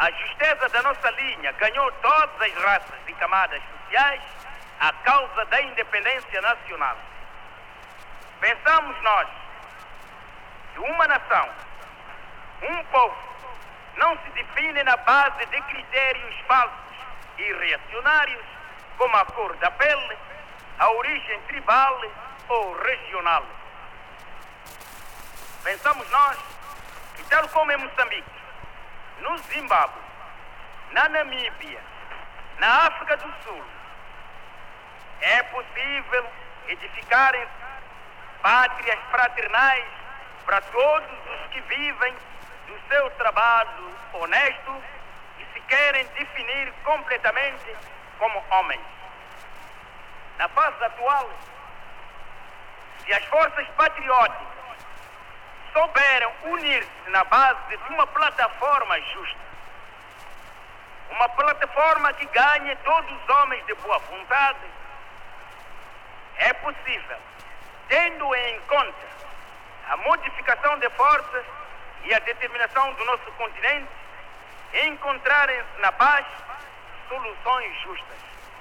A justeza da nossa linha ganhou todas as raças e camadas sociais à causa da independência nacional. Pensamos nós que uma nação, um povo, não se define na base de critérios falsos e reacionários como a cor da pele, a origem tribal ou regional. Pensamos nós que, tal como em Moçambique, no Zimbábue, na Namíbia, na África do Sul, é possível edificarem-se pátrias fraternais para todos os que vivem do seu trabalho honesto e se querem definir completamente como homens. Na fase atual, se as forças patrióticas souberam unir-se na base de uma plataforma justa, uma plataforma que ganhe todos os homens de boa vontade, é possível, tendo em conta a modificação de forças e a determinação do nosso continente, encontrarem-se na paz soluções justas.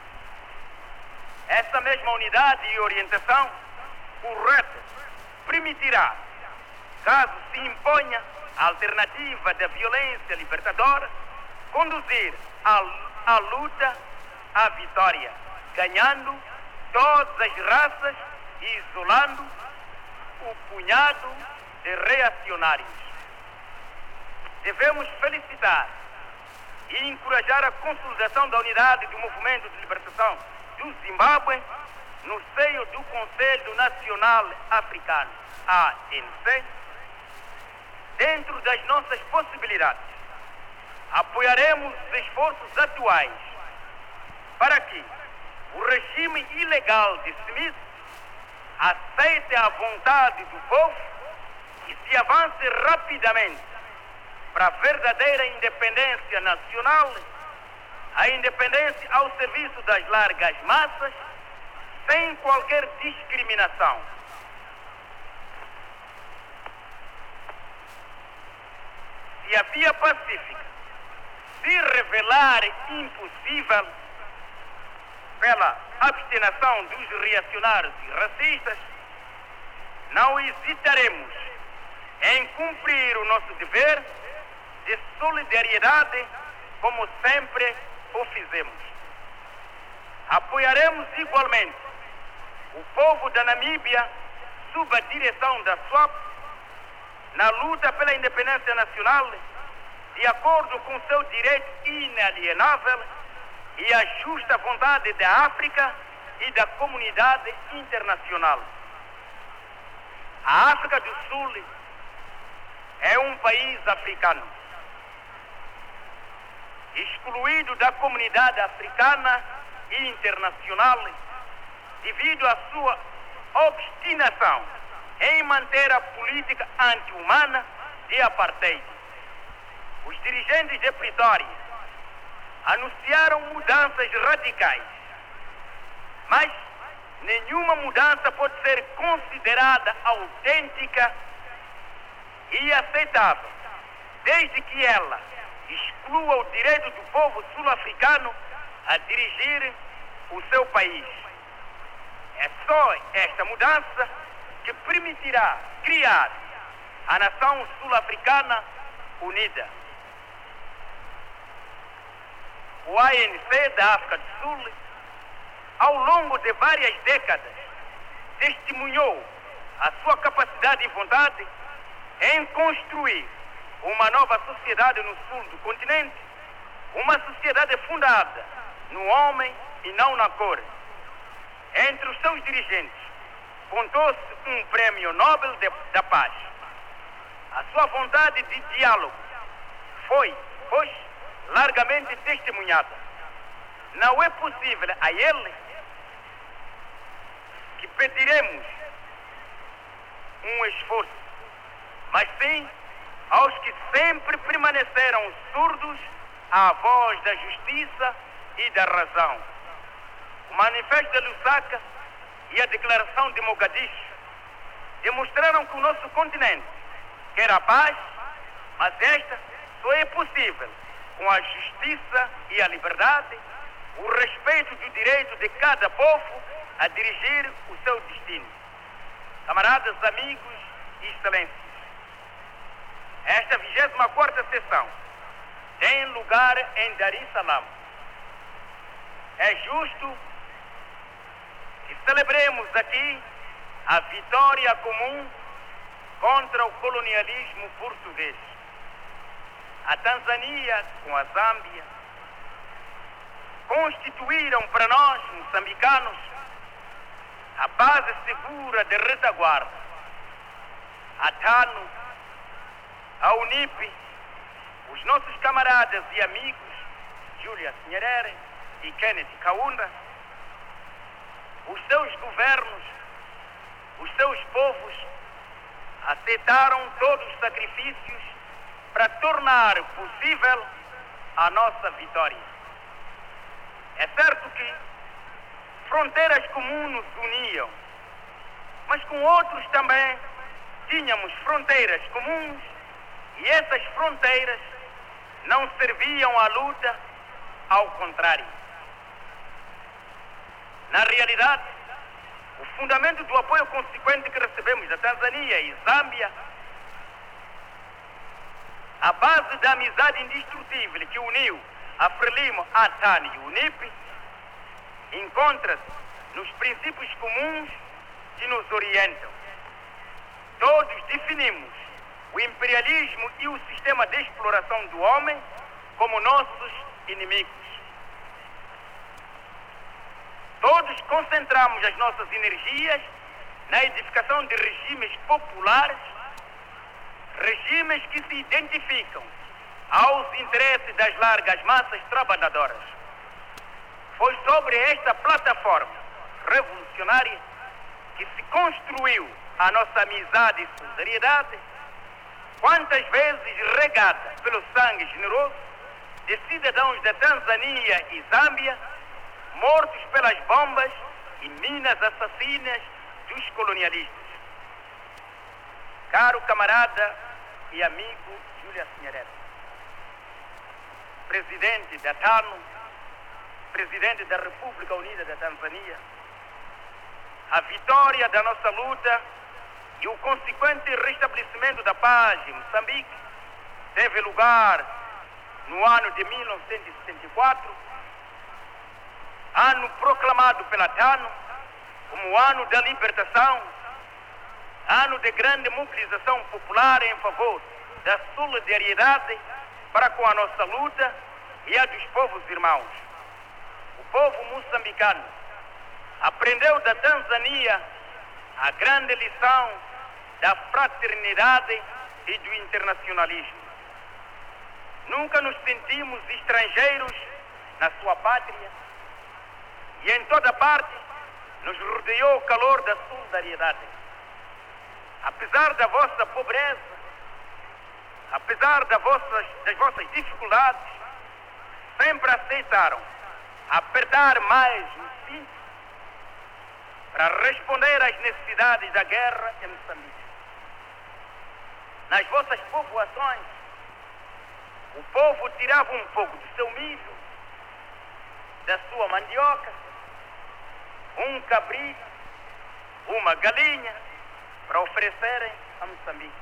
Essa mesma unidade e orientação correta permitirá, caso se imponha a alternativa da violência libertadora, conduzir a luta à vitória, ganhando todas as raças e isolando o punhado de reacionários. Devemos felicitar e encorajar a consolidação da unidade do movimento de libertação do Zimbábue no seio do Conselho Nacional Africano, ANC. Dentro das nossas possibilidades, apoiaremos os esforços atuais para que o regime ilegal de Smith aceite a vontade do povo e se avance rapidamente para a verdadeira independência nacional, a independência ao serviço das largas massas, sem qualquer discriminação. Se a via pacífica se revelar impossível pela abstenção dos reacionários e racistas, não hesitaremos em cumprir o nosso dever de solidariedade como sempre o fizemos. Apoiaremos igualmente o povo da Namíbia sob a direção da SWAP na luta pela independência nacional, de acordo com seu direito inalienável e a justa vontade da África e da comunidade internacional. A África do Sul é um país africano, excluído da comunidade africana e internacional devido à sua obstinação em manter a política anti-humana de apartheid. Os dirigentes de Pretória anunciaram mudanças radicais, mas nenhuma mudança pode ser considerada autêntica e aceitável, desde que ela exclua o direito do povo sul-africano a dirigir o seu país. É só esta mudança que permitirá criar a nação sul-africana unida. O ANC da África do Sul, ao longo de várias décadas, testemunhou a sua capacidade e vontade em construir uma nova sociedade no sul do continente, uma sociedade fundada no homem e não na cor. Entre os seus dirigentes, contou-se um prêmio Nobel da Paz. A sua vontade de diálogo foi, hoje, largamente testemunhada. Não é possível a ele que pediremos um esforço, mas sim aos que sempre permaneceram surdos à voz da justiça e da razão. O Manifesto de Lusaka e a Declaração de Mogadishu demonstraram que o nosso continente quer a paz, mas esta só é possível com a justiça e a liberdade, o respeito do direito de cada povo a dirigir o seu destino. Camaradas, amigos e excelências, esta 24ª sessão tem lugar em Dar es Salaam. É justo que celebremos aqui a vitória comum contra o colonialismo português. A Tanzânia com a Zâmbia constituíram para nós, moçambicanos, a base segura de retaguarda. A TANU, a UNIP, os nossos camaradas e amigos, Julius Nyerere e Kenneth Kaunda, os seus governos, os seus povos, aceitaram todos os sacrifícios para tornar possível a nossa vitória. É certo que fronteiras comuns nos uniam, mas com outros também tínhamos fronteiras comuns e essas fronteiras não serviam à luta, ao contrário. Na realidade, o fundamento do apoio consequente que recebemos da Tanzânia e Zâmbia, a base da amizade indestrutível que uniu a Frelimo, a TAN e o UNIP, encontra-se nos princípios comuns que nos orientam. Todos definimos o imperialismo e o sistema de exploração do homem como nossos inimigos. Todos concentramos as nossas energias na edificação de regimes populares, regimes que se identificam aos interesses das largas massas trabalhadoras. Foi sobre esta plataforma revolucionária que se construiu a nossa amizade e solidariedade, quantas vezes regada pelo sangue generoso de cidadãos da Tanzânia e Zâmbia, mortos pelas bombas e minas assassinas dos colonialistas. Caro camarada e amigo Julius Nyerere, presidente da TANU, presidente da República Unida da Tanzânia, a vitória da nossa luta e o consequente restabelecimento da paz em Moçambique teve lugar no ano de 1974, ano proclamado pela TANU como ano da libertação, ano de grande mobilização popular em favor da solidariedade para com a nossa luta e a dos povos irmãos. O povo moçambicano aprendeu da Tanzânia a grande lição da fraternidade e do internacionalismo. Nunca nos sentimos estrangeiros na sua pátria e em toda parte nos rodeou o calor da solidariedade. Apesar da vossa pobreza, apesar das vossas dificuldades, sempre aceitaram apertar mais o cinto para responder às necessidades da guerra em Moçambique. Nas vossas povoações, o povo tirava um pouco do seu milho, da sua mandioca, um cabrito, uma galinha, para oferecerem a Moçambique.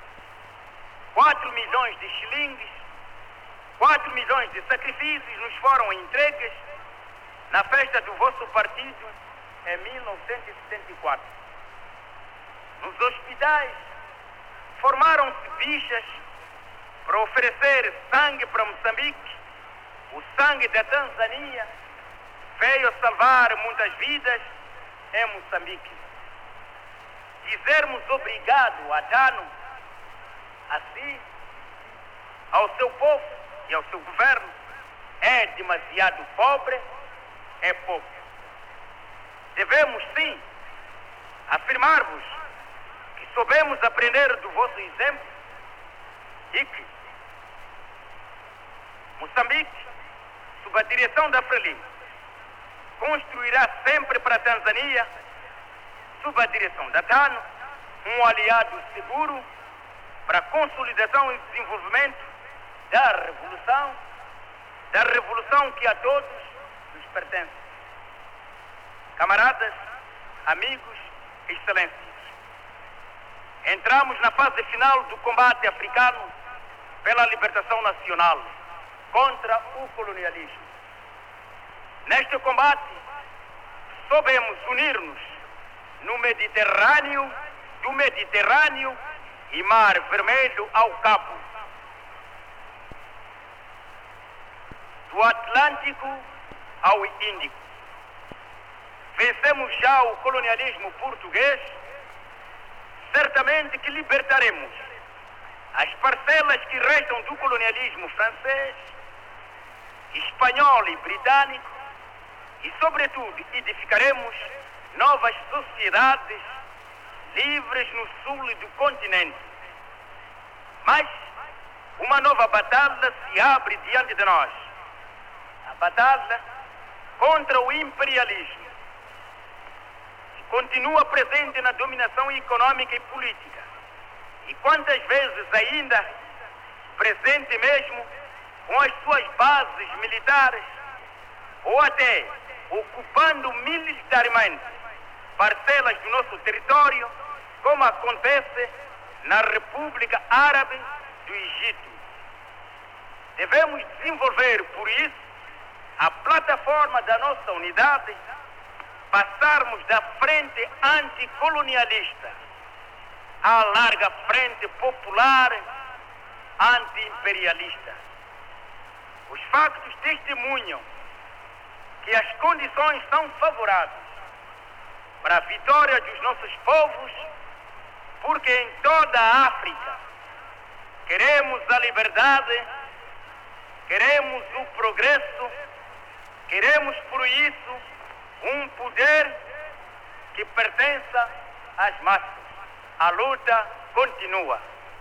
4 milhões de shillings, 4 milhões de sacrifícios nos foram entregues na festa do vosso partido em 1974. Nos hospitais formaram-se bichas para oferecer sangue para Moçambique. O sangue da Tanzânia veio salvar muitas vidas em Moçambique. Dizermos obrigado a TANU, assim, ao seu povo e ao seu governo, é demasiado pobre, é pouco. Devemos, sim, afirmar-vos que soubemos aprender do vosso exemplo e que Moçambique, sob a direção da Frelimo, construirá sempre para a Tanzânia, sob a direção da TANU, um aliado seguro para a consolidação e desenvolvimento da revolução da revolução que a todos nos pertence. Camaradas, amigos, excelências, entramos na fase final do combate africano pela libertação nacional contra o colonialismo. Neste combate, soubemos unir-nos no Mediterrâneo, do Mediterrâneo e Mar Vermelho ao Cabo, do Atlântico ao Índico. Vencemos já o colonialismo português, certamente que libertaremos as parcelas que restam do colonialismo francês, espanhol e britânico e, sobretudo, edificaremos novas sociedades livres no sul do continente. Mas uma nova batalha se abre diante de nós. A batalha contra o imperialismo, que continua presente na dominação econômica e política, e quantas vezes ainda presente mesmo com as suas bases militares, ou até ocupando militarmente parcelas do nosso território, como acontece na República Árabe do Egito. Devemos desenvolver, por isso, a plataforma da nossa unidade, passarmos da frente anticolonialista à larga frente popular anti-imperialista. Os factos testemunham que as condições são favoráveis para a vitória dos nossos povos, porque em toda a África queremos a liberdade, queremos o progresso, queremos por isso um poder que pertença às massas. A luta continua.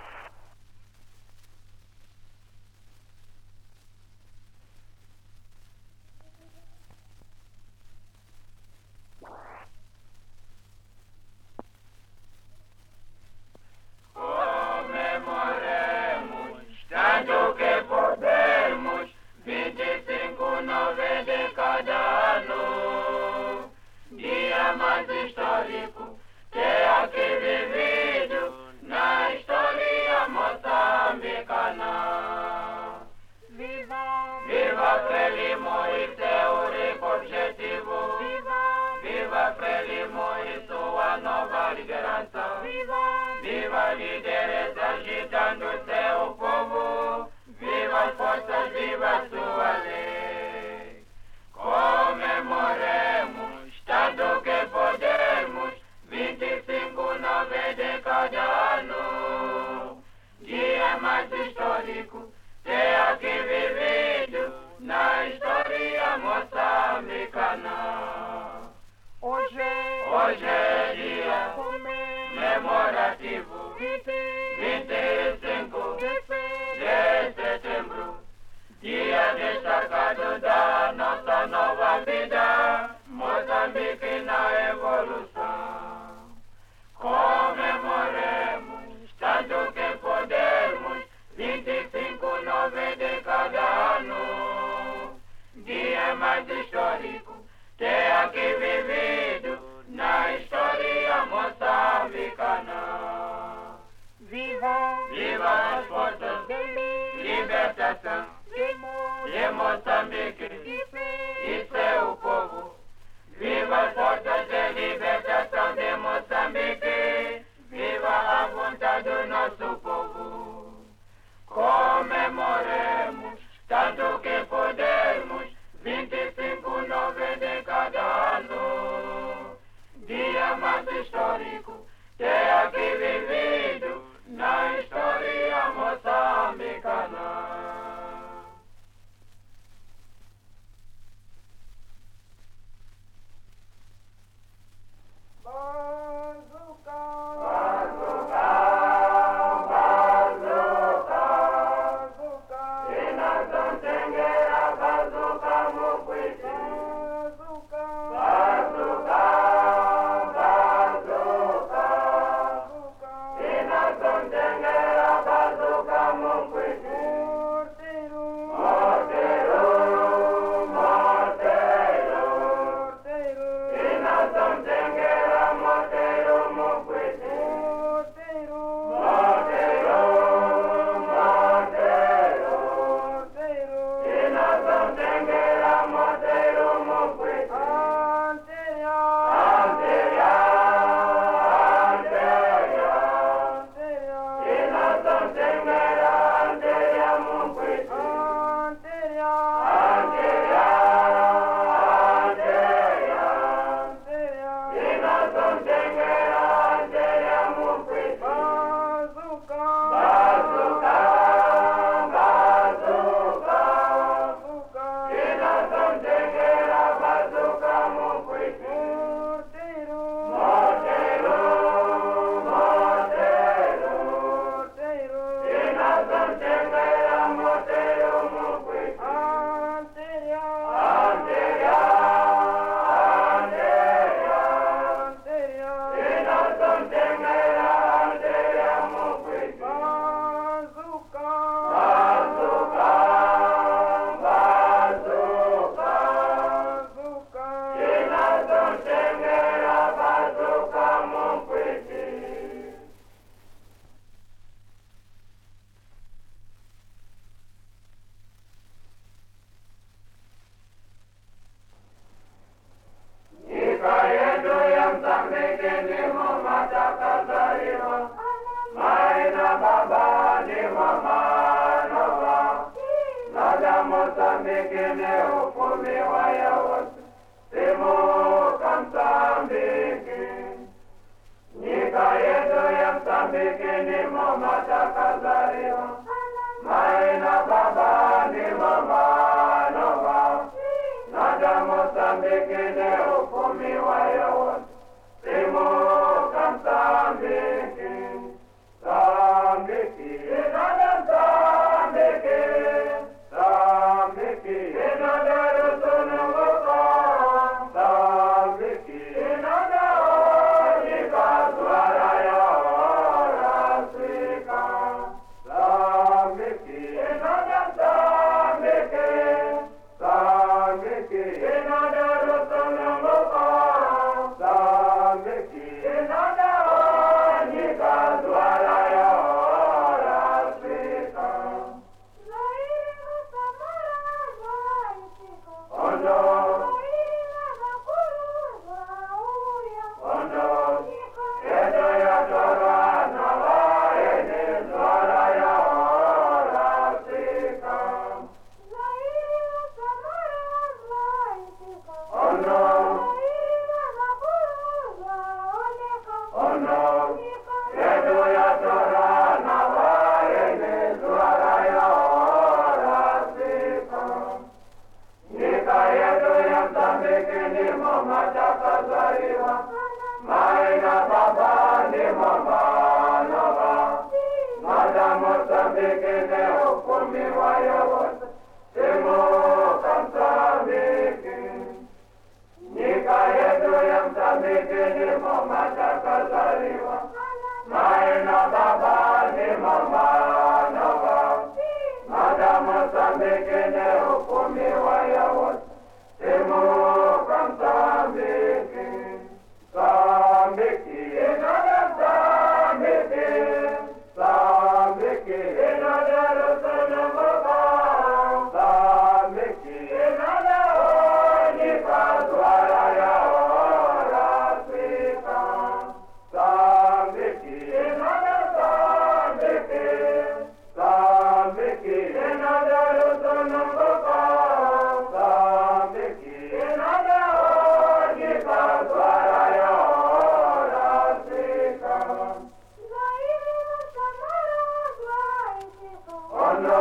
Viva a liderança agitando seu povo, viva as forças, viva a sua lei. Comemoremos, tanto que pudermos, 25/9 de cada ano. Dia mais histórico, ter aqui vivido na história moçambicana. Hoje é dia comemorativo, 25 de setembro, dia destacado da nossa nova vida, Moçambique na evolução. Comemoremos, tanto que pudermos, 25/9 de cada ano, dia mais histórico, ter aqui vivido na história moçambicana. Viva as forças de libertação de Moçambique e seu povo. Viva as forças de libertação de Moçambique. Viva a vontade do nosso povo. Comemoremos, tanto que pudermos, 25/9 de cada ano. Dia mais histórico, ter aqui vivido na história moçambicana. Mozambiki ndimo matakazaliwa, mai na baba ndimo manova, nada Mozambiki ni ufumi wayo wote, simuka Mozambiki, Mozambiki, nada Mozambiki, Mozambiki, nada rusununguko, Mozambiki, nada ojika swara ya Afrika, Mozambiki, nada Mozambiki, Mozambiki, nada rusununguko, Mozambiki, nada ojika swara ya Afrika. Ondo, ondo, edo ya dora na vaene swara ya Afrika. Ondo, ondo, edo ya dora na vaene swara ya Afrika. Nika yetu ya Mozambiki ndimo matakazaliwa, mai na baba ndimo manova, nada Mozambiki ni ufumi wayo wote, simuka Mozambiki. Nika yetu ya Mozambiki ndimo matakazaliwa, mai na baba ndimo manova, nada Mozambiki ni ufumi wayo wote, simuka Mozambiki. Mozambiki, nada Mozambiki, Mozambiki, nada rusununguko, Mozambiki, nada ojika swara ya Afrika, Mozambiki, nada Mozambiki, Mozambiki, nada rusununguko, Mozambiki, nada ojika swara ya Afrika. Ondo,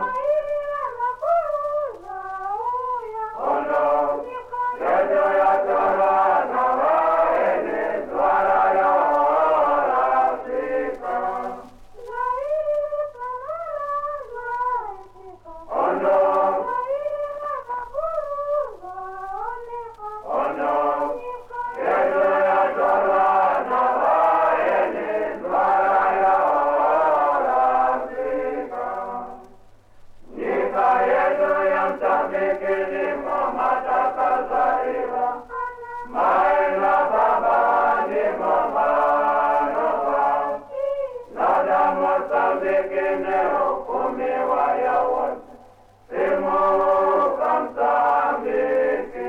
ondo, edo ya dora na vaene swara ya Afrika. Ondo, ondo, edo ya dora na vaene swara ya Afrika. Nika yetu ya Mozambiki ndimo matakazaliwa, mai na baba ndimo manova, nada Mozambiki ni ufumi wayo wote, simuka Mozambiki.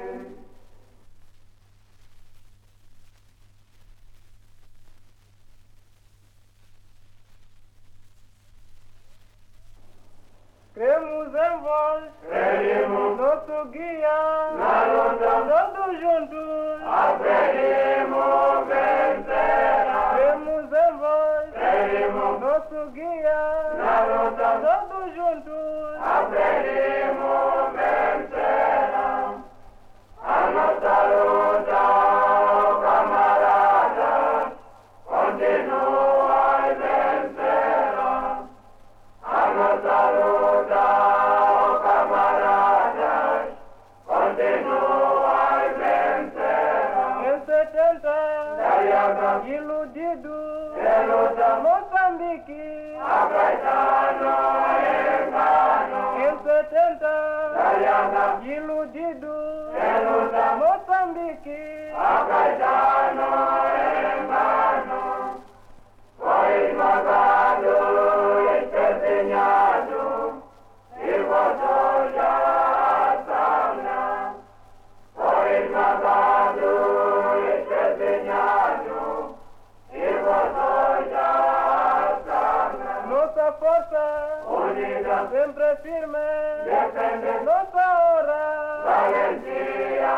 Cremos em vós, Cremos, nosso guia, na luta, todos juntos. haveremos vencerá. Cremos em vós, Cremos, nosso guia, na luta, todos juntos. haveremos vencerá. A nossa luta, camaradas, continua e vencerá. A nossa luta, camaradas, continua e vencerá. Em 70, Dayaga, iludido, luta, Moçambique. acaetano, engano. Em 70, Dayaga, iludido, luta, Moçambique. acaetano, engano. Foi esmagado, espezinhado, e voltou já a sauna. Foi esmagado, espezinhado, e voltou já a sauna. Nossa força, Unida, sempre firme. defende, Nossa hora, valentia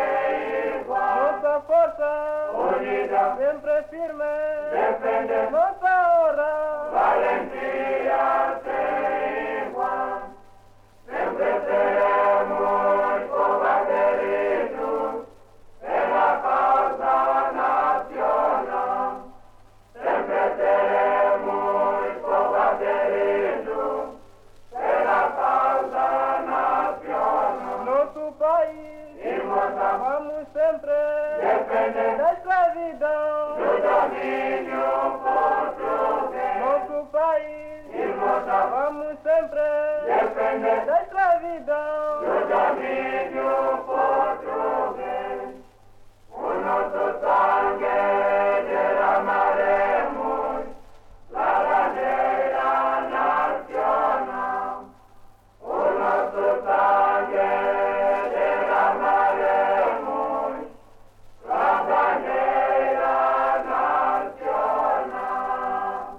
sem igual. nossa força, Unida, sempre firme. defende, Nossa da escravidão. do domínio português. O nosso sangue derramaremos na bandeira nacional. O nosso sangue derramaremos na bandeira nacional.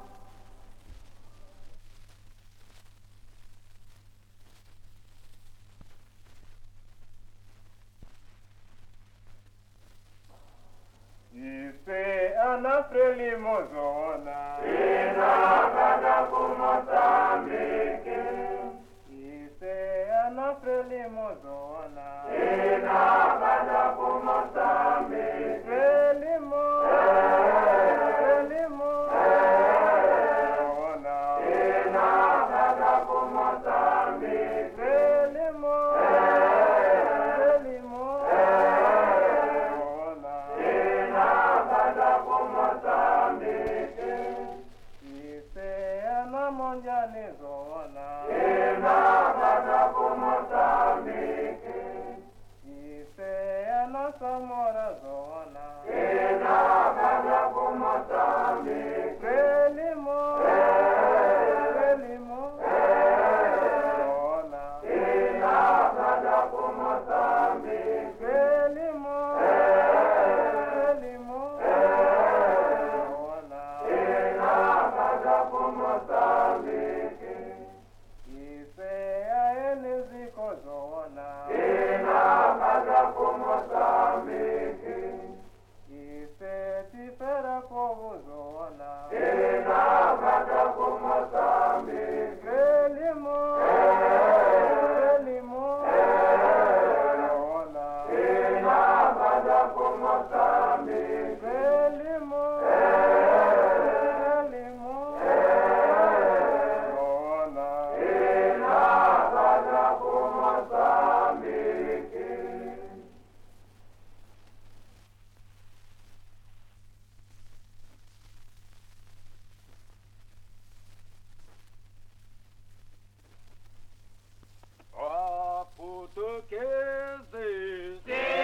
Ife anafreli mozona. Inabada ku Moçambique. Ife anafreli mozona. Inabada ku Moçambique. Frelimo. Frelimo. Mozona. Inabada ku Moçambique. Frelimo. Frelimo. Mozona. Inabada ku Moçambique. Ife anamonjani zona. Inabada ku Moçambique. Ife anasamora zona. Inabada ku Moçambique. Frelimo. Frelimo. Zona. Inabada ku Moçambique. Frelimo. Frelimo. Zona. Inabada ku Moçambique. Ife aeneziko zona. Inabada ku Moçambique. Ife tifera povo zona. Inabada ku Moçambique. Frelimo. Frelimo. Zona. Inabada ku Moçambique. Frelimo. Frelimo. Zona. Inabada ku Moçambique. Ó portugueses,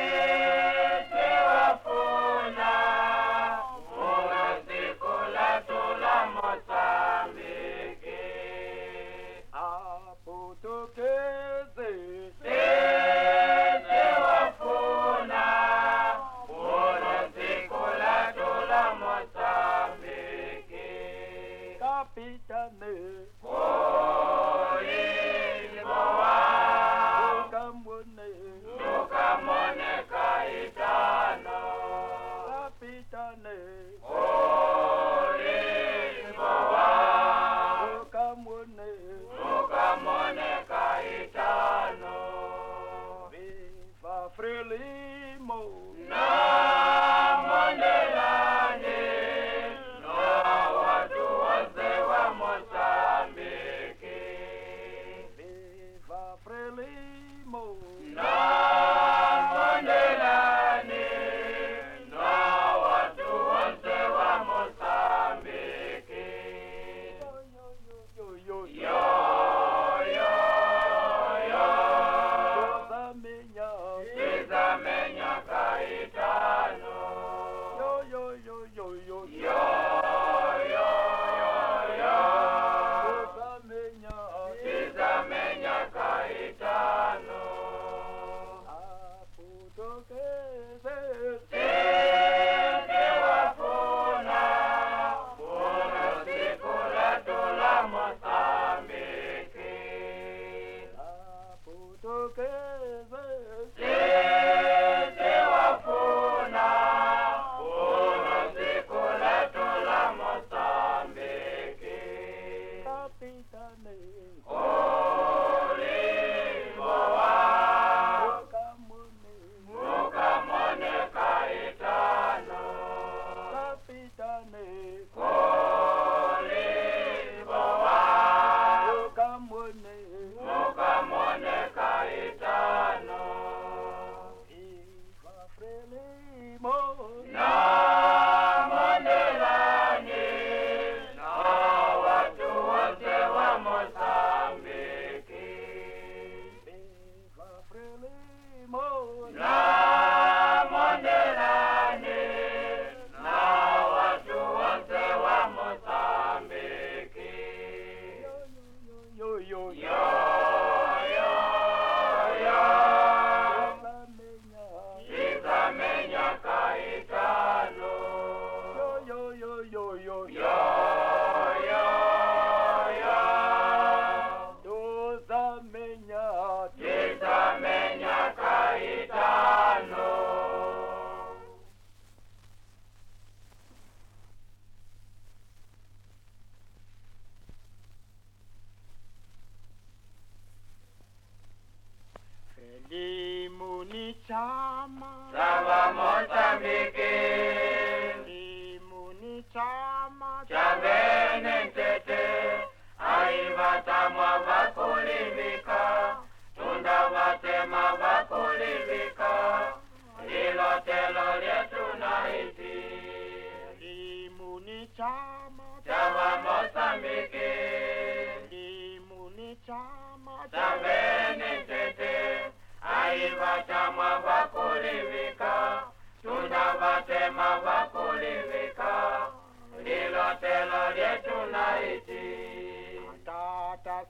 a portugueses, capitane, Ukamone, capitane, Ukamone, viva Frelimo, Watu wazee wa Moçambique.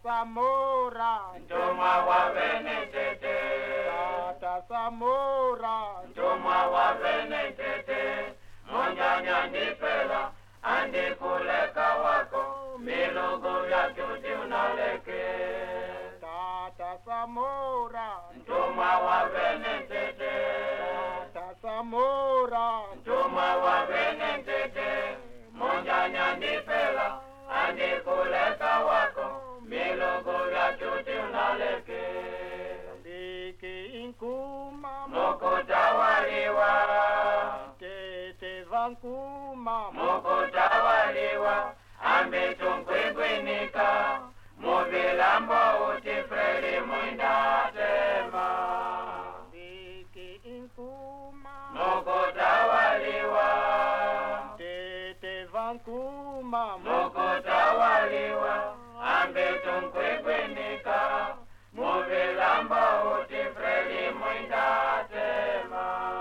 Samora, mtumwa wa Benedete, Tata Samora, mtumwa wa Benedete, Monyanya ndipela, andikuleka wako, milugu vya chuti unaleke. Tata Samora, Mtumwa wa Benedete, Tata Samora, mtumwa wa Benedete, Monyanya ndipela, andikuleka wako, milugu vya chuti unaleke. Liki inkuma, Mukutawaliwa, Tete vankuma, mukutawaliwa, ambitunkwigwinika, mubilambo utifreli mwindatema. Liki inkuma, Mukutawaliwa, Tete vankuma, mukutawaliwa, ambitunkwigwinika, mubilambo utifreli mwindatema.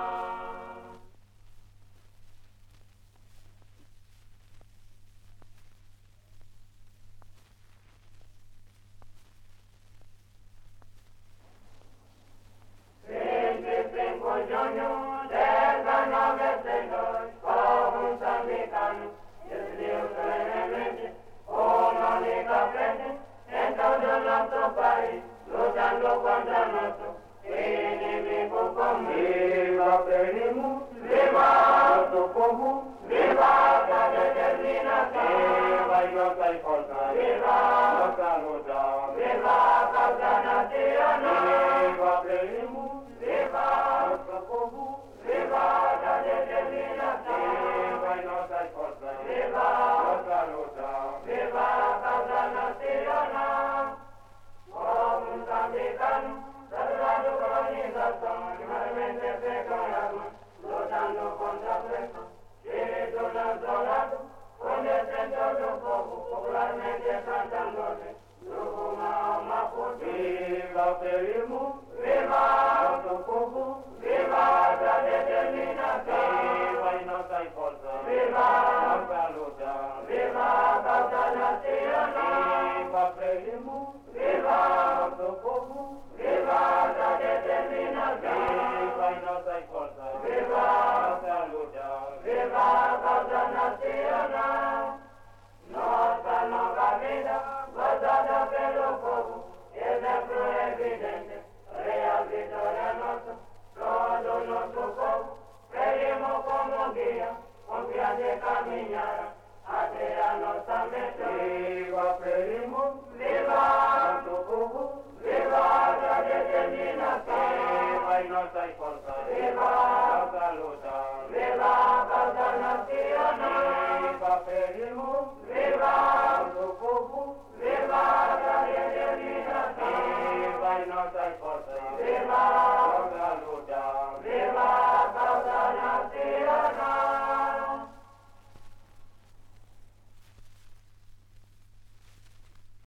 Viva Frelimu, viva nuestro pueblo, viva la determinación, viva y nuestra fuerza, viva nuestra lucha, viva causa nacional. Viva Frelimu, viva nuestro pueblo, viva la determinación, viva y nuestra fuerza, viva nuestra lucha, viva causa nacional. Oh, mozambicano, saludando colonización, igualmente se con las manos, luchando contra presos, espíritu lanzolado, con descenso de un poco, popularmente cantándose, Luguma Mapuche. Viva Frelimu, viva nuestro pueblo, viva la determinación, viva y nuestra fuerza, viva nuestra lucha, viva causa nacional. Viva Frelimu, viva nuestro pueblo, viva la determinación, viva y nuestra fuerza, viva nuestra lucha, viva causa nacional. Nuestra nueva vida, gozada pelo poco, ejemplo evidente, real victoria nuestra, todo nuestro pueblo, pedimos como guía, confianza de caminar, hacia nuestra meta. Viva pedimos, viva nuestro pueblo, viva la determinación, viva y nuestra fuerza, viva nuestra lucha, viva causa nacional. Viva pedimos, viva